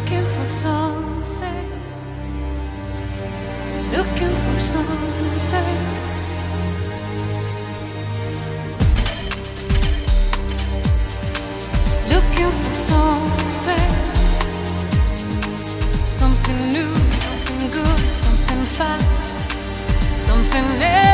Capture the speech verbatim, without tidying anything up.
looking for something, looking for something. Looking for something, something new, something good, something fast, something else.